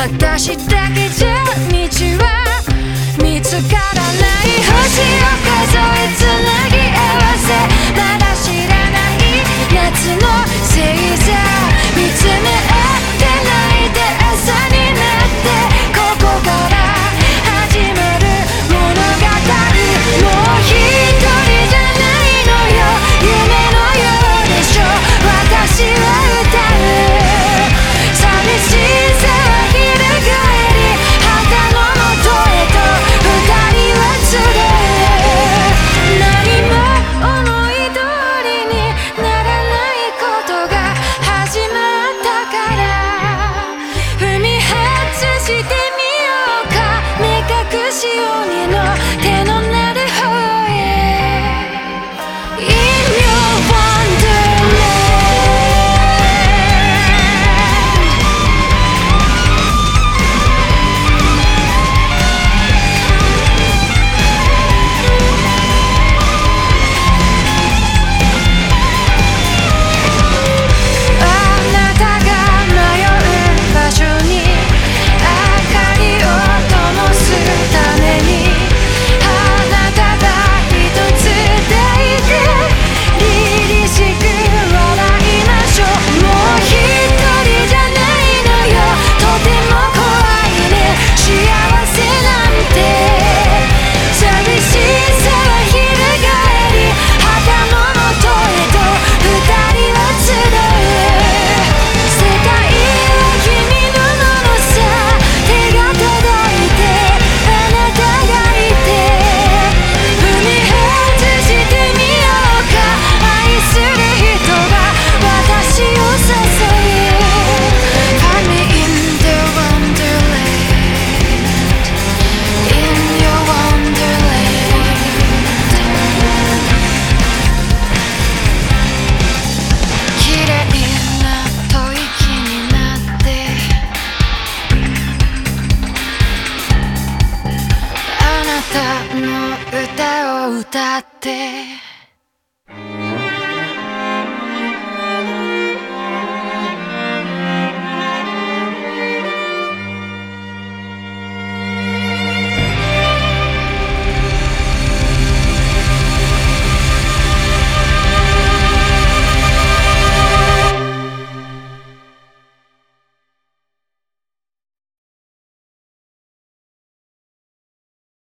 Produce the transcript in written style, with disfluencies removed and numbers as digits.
私だけじゃ道は見つからない星を数えつなぎ合わせまだ知らない夏の星座見つめ合って泣いて朝になってここから始まる物語もう一人じゃないのよ夢のようでしょ私は歌う寂しさは翻り旗の元へと二人は集う何も思い通りにならないことが始まったから踏み外してみようか目隠し鬼の手のなる方へ In your wonderlandあなたが迷う場所に明かりを灯すためにあなたが一つ抱いて凛々しく笑いましょうもう一人じゃないのよとても怖いね幸せなんて寂しさは翻り旗の元へと二人は集う世界は君のものさ手が届いてあなたがいて踏み外してみようか愛する人が私を誘う Find me in the wonderland In your wonderland 綺麗な吐息になってあなたの歌を歌って